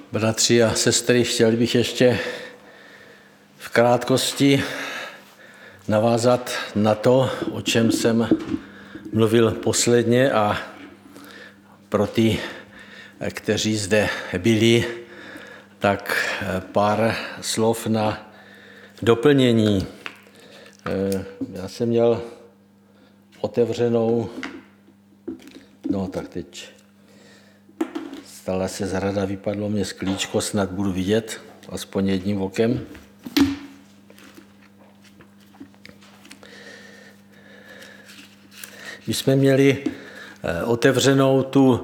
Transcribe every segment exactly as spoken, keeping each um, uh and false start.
Bratři a sestry, chtěl bych ještě v krátkosti navázat na to, o čem jsem mluvil posledně, a pro ty, kteří zde byli, tak pár slov na doplnění. Já jsem měl otevřenou, no tak teď stala se zrada, vypadlo mě sklíčko, snad budu vidět, aspoň jedním okem. My jsme měli otevřenou tu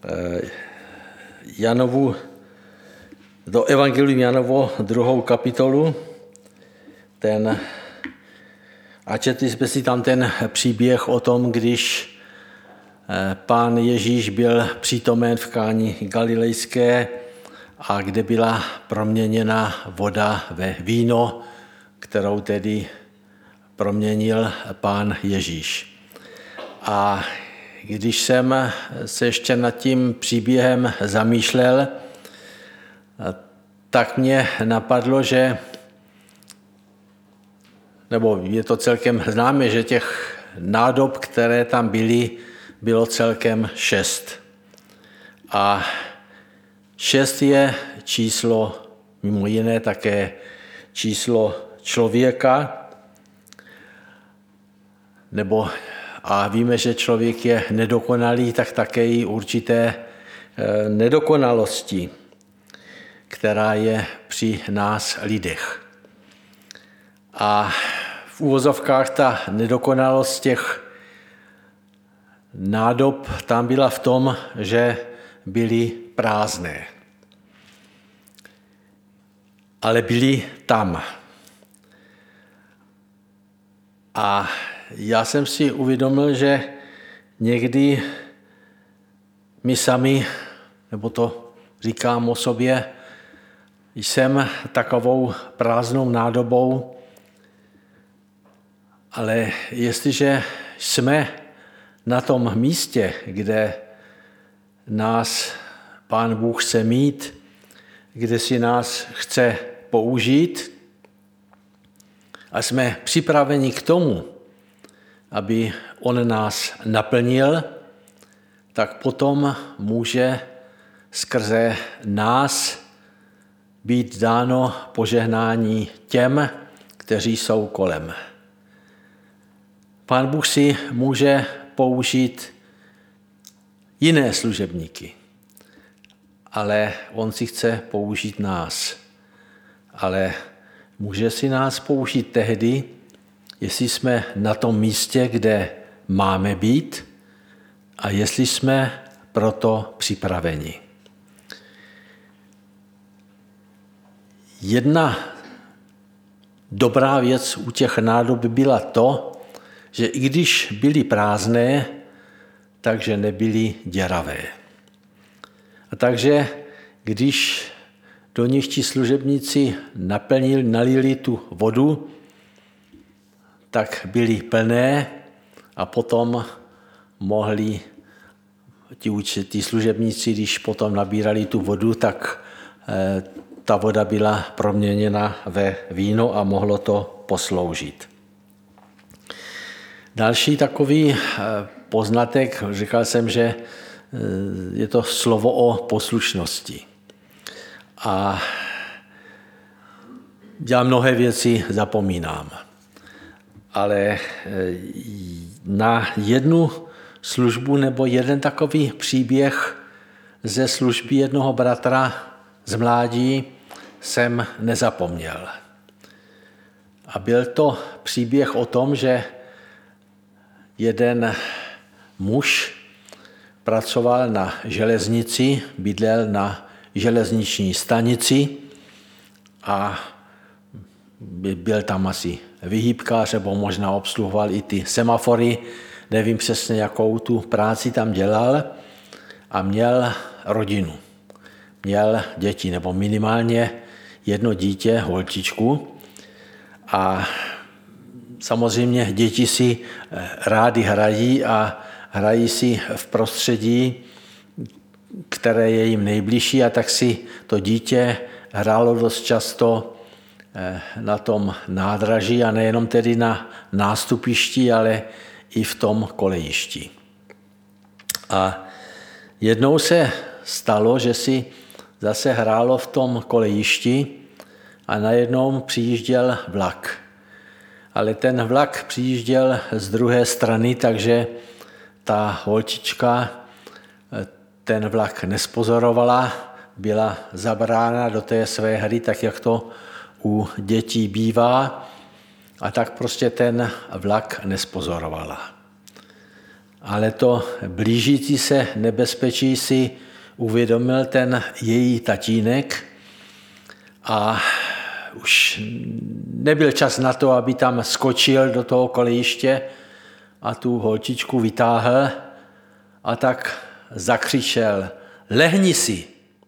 Janovu, do Evangelium Janovo, druhou kapitolu, ten, a četli jsme si tam ten příběh o tom, když Pán Ježíš byl přítomen v Káni Galilejské, a kde byla proměněna voda ve víno, kterou tedy proměnil Pán Ježíš. A když jsem se ještě nad tím příběhem zamýšlel, tak mě napadlo, že, nebo je to celkem známé, že těch nádob, které tam byly, bylo celkem šest. A šest je číslo, mimo jiné také číslo člověka, nebo a víme, že člověk je nedokonalý, tak také i určité nedokonalosti, která je při nás lidech. A v uvozovkách ta nedokonalost těch nádob tam byla v tom, že byly prázdné. Ale byly tam. A já jsem si uvědomil, že někdy my sami, nebo to říkám o sobě, jsem takovou prázdnou nádobou, ale jestliže jsme na tom místě, kde nás Pán Bůh chce mít, kde si nás chce použít, a jsme připraveni k tomu, aby on nás naplnil, tak potom může skrze nás být dáno požehnání těm, kteří jsou kolem. Pán Bůh si může použít jiné služebníky, ale on si chce použít nás. Ale může si nás použít tehdy, jestli jsme na tom místě, kde máme být, a jestli jsme proto připraveni. Jedna dobrá věc u těch nádob byla to, že i když byly prázdné, takže nebyly děravé. A takže když do nich ti služebníci naplnili, nalili tu vodu, tak byly plné, a potom mohli ti, ti služebníci, když potom nabírali tu vodu, tak eh, ta voda byla proměněna ve víno a mohlo to posloužit. Další takový poznatek, říkal jsem, že je to slovo o poslušnosti. A já mnohé věci zapomínám. Ale na jednu službu nebo jeden takový příběh ze služby jednoho bratra z mládí jsem nezapomněl. A byl to příběh o tom, že jeden muž pracoval na železnici, bydlel na železniční stanici a byl tam asi vyhýbkář, nebo možná obsluhoval i ty semafory, nevím přesně, jakou tu práci tam dělal, a měl rodinu. Měl děti, nebo minimálně jedno dítě, holčičku, a samozřejmě děti si rádi hrají a hrají si v prostředí, které je jim nejbližší, a tak si to dítě hrálo dost často na tom nádraží a nejenom tedy na nástupišti, ale i v tom kolejišti. A jednou se stalo, že si zase hrálo v tom kolejišti a najednou přijížděl vlak. Ale ten vlak přijížděl z druhé strany, takže ta holčička ten vlak nespozorovala, byla zabrána do té své hry, tak jak to u dětí bývá, a tak prostě ten vlak nespozorovala. Ale to blížící se nebezpečí si uvědomil ten její tatínek a už nebyl čas na to, aby tam skočil do toho kolejiště a tu holčičku vytáhl, a tak zakřičel: lehni si.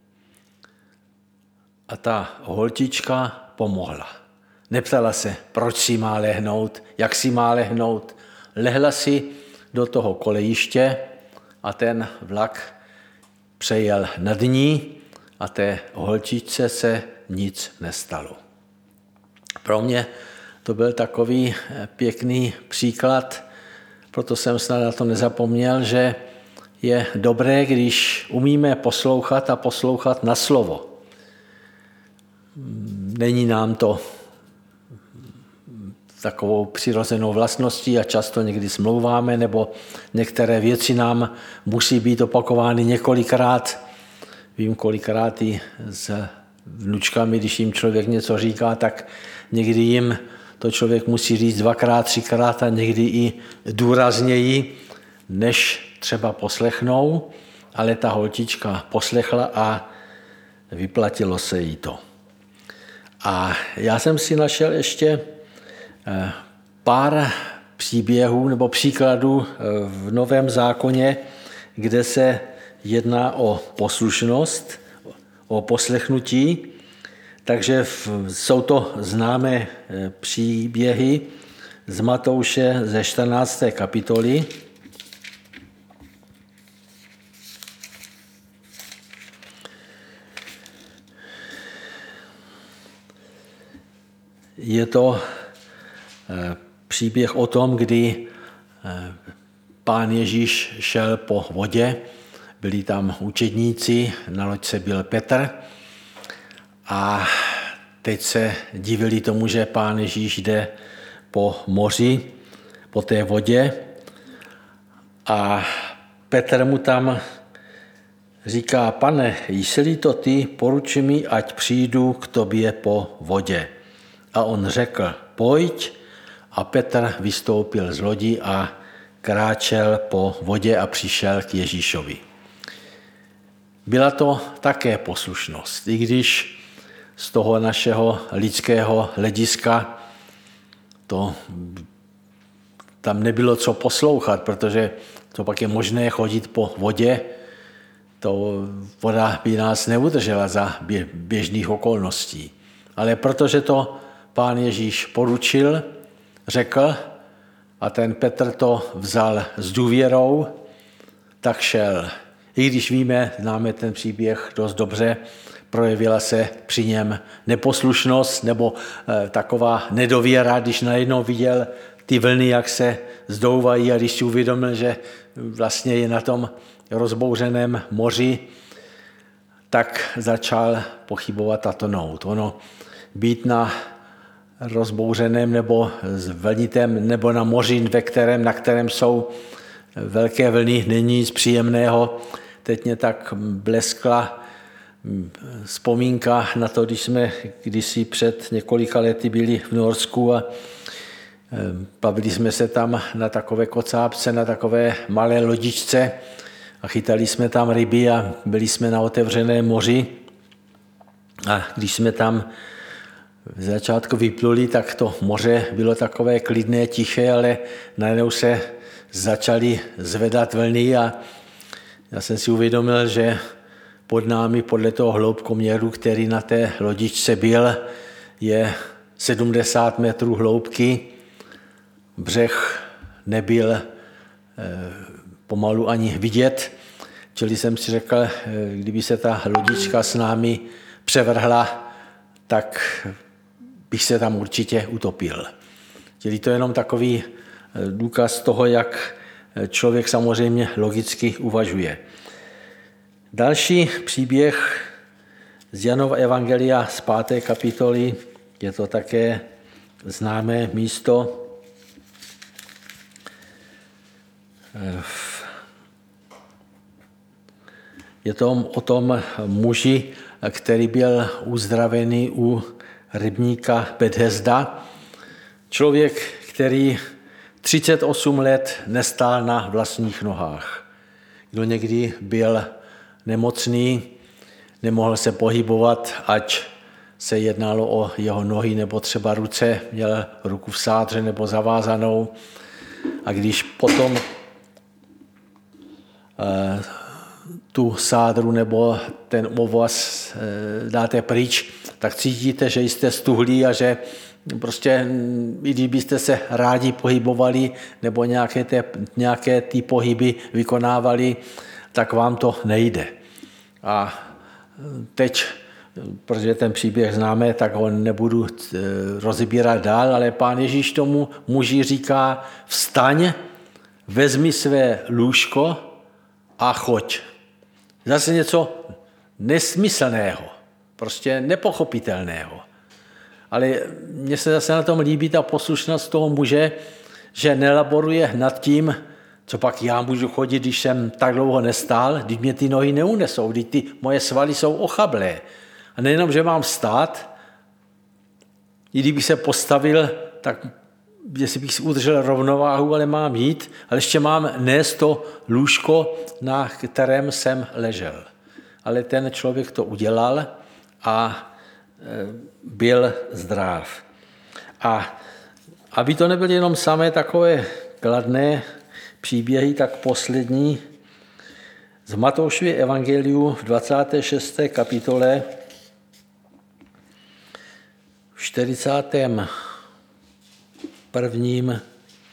A ta holčička pomohla. Neptala se, proč si má lehnout, jak si má lehnout. Lehla si do toho kolejiště a ten vlak přejel nad ní a té holčičce se nic nestalo. Pro mě to byl takový pěkný příklad, proto jsem snad na to nezapomněl, že je dobré, když umíme poslouchat a poslouchat na slovo. Není nám to takovou přirozenou vlastností a často někdy smlouváme, nebo některé věci nám musí být opakovány několikrát. Vím, kolikrát i s vnučkami, když jim člověk něco říká, tak někdy jim to člověk musí říct dvakrát, třikrát a někdy i důrazněji, než třeba poslechnou, ale ta holčička poslechla a vyplatilo se jí to. A já jsem si našel ještě pár příběhů nebo příkladů v Novém zákoně, kde se jedná o poslušnost, o poslechnutí. Takže jsou to známé příběhy z Matouše ze čtrnácté kapitoly. Je to příběh o tom, kdy Pán Ježíš šel po vodě, byli tam učedníci, na loďce byl Petr a teď se divili tomu, že Pán Ježíš jde po moři, po té vodě, a Petr mu tam říká: Pane, jsi-li to ty, poruči mi, ať přijdu k tobě po vodě. A on řekl: pojď. A Petr vystoupil z lodi a kráčel po vodě a přišel k Ježíšovi. Byla to také poslušnost, i když z toho našeho lidského hlediska to tam nebylo co poslouchat, protože to pak je možné chodit po vodě, to voda by nás neudržela za běžných okolností. Ale protože to Pán Ježíš poručil, řekl, a ten Petr to vzal s důvěrou, tak šel. I když víme, známe ten příběh dost dobře, projevila se při něm neposlušnost nebo e, taková nedověra, když najednou viděl ty vlny, jak se zdouvají, a když si uvědomil, že vlastně je na tom rozbouřeném moři, tak začal pochybovat a tonout. Ono být na rozbouřeném nebo vlnitém nebo na moři, ve kterém, na kterém jsou velké vlny, není nic příjemného. Teď mě tak bleskla vzpomínka na to, když jsme kdysi před několika lety byli v Norsku a bavili jsme se tam na takové kocápce, na takové malé lodičce a chytali jsme tam ryby a byli jsme na otevřeném moři. A když jsme tam v začátku vypluli, tak to moře bylo takové klidné, tiché, ale najednou se začaly zvedat vlny a já jsem si uvědomil, že pod námi, podle toho hloubkoměru, který na té lodičce byl, je sedmdesát metrů hloubky. Břeh nebyl e, pomalu ani vidět, Čili jsem si řekl, kdyby se ta lodička s námi převrhla, tak bych se tam určitě utopil. Čili to je jenom takový důkaz toho, jak člověk samozřejmě logicky uvažuje. Další příběh z Janova evangelia z páté kapitoly, je to také známé místo. Je to o tom muži, který byl uzdravený u rybníka Bethesda. Člověk, který třicet osm let nestál na vlastních nohách. Kdo někdy byl nemocný, nemohl se pohybovat, ať se jednalo o jeho nohy nebo třeba ruce, měl ruku v sádře nebo zavázanou. A když potom eh, tu sádru nebo ten ovoz eh, dáte pryč, tak cítíte, že jste stuhlí a že prostě, i kdybyste se rádi pohybovali nebo nějaké, té, nějaké ty pohyby vykonávali, tak vám to nejde. A teď, protože ten příběh známe, tak ho nebudu rozebírat dál, ale Pán Ježíš tomu muži říká, vstaň, vezmi své lůžko a choď. Zase něco nesmyslného, prostě nepochopitelného. Ale mně se zase na tom líbí ta poslušnost toho muže, že nelaboruje nad tím, co pak já můžu chodit, když jsem tak dlouho nestál, když mě ty nohy neunesou, když ty moje svaly jsou ochablé. A nejenom, že mám stát, i kdybych se postavil, tak jestli bych si udržel rovnováhu, ale mám jít, ale ještě mám nést to lůžko, na kterém jsem ležel. Ale ten člověk to udělal a byl zdrav. A aby to nebyly jenom samé takové kladné příběhy, tak poslední z Matoušovy evangeliu v dvacáté šesté kapitole v čtyřicátém prvním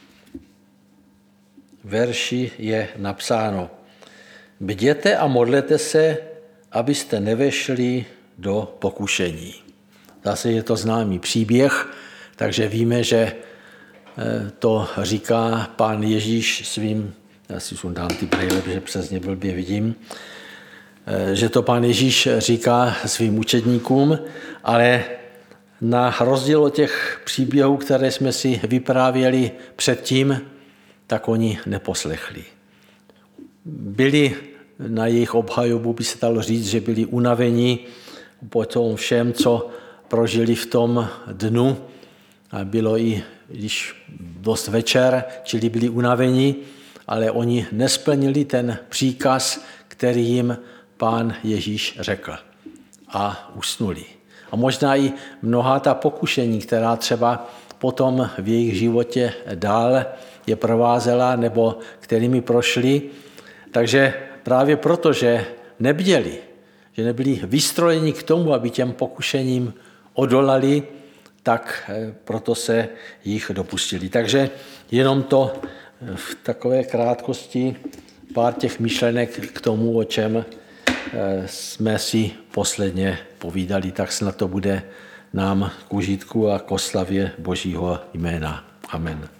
verši je napsáno: Bděte a modlete se, abyste nevešli do pokušení. Zase je to známý příběh, takže víme, že to říká Pán Ježíš svým, já si sundám ty brýle, protože přes ně blbě vidím, že to Pán Ježíš říká svým učedníkům, ale na rozdíl od těch příběhů, které jsme si vyprávěli předtím, tak oni neposlechli. Byli na jejich obhajobu, by se dalo říct, že byli unavení po tom všem, co prožili v tom dnu. A bylo i když dost večer, čili byli unavení, ale oni nesplnili ten příkaz, který jim Pán Ježíš řekl. A usnuli. A možná i mnohá ta pokušení, která třeba potom v jejich životě dál je provázela nebo kterými prošli. Takže právě proto, že nebděli, že nebyli vystrojeni k tomu, aby těm pokušením odolali, tak proto se jich dopustili. Takže jenom to v takové krátkosti pár těch myšlenek k tomu, o čem jsme si posledně povídali, tak snad to bude nám k užitku a k oslavě Božího jména. Amen.